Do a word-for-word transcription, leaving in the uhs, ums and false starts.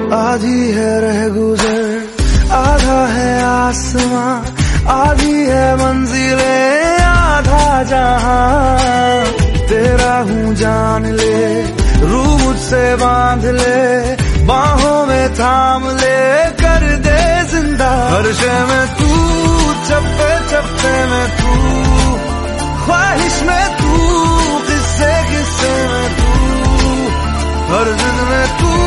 आधी है रह गुजर, आधा है आसमां, आधी है मंजिलें, आधा जहां। तेरा हूँ जान ले, रूह मुझसे बांध ले, बाहों में थाम ले, कर दे जिंदा। हर शय में तू, चप्पे चप्पे में तू, ख्वाहिश में तू, किस्से किस्से में तू, हर दिन में तू।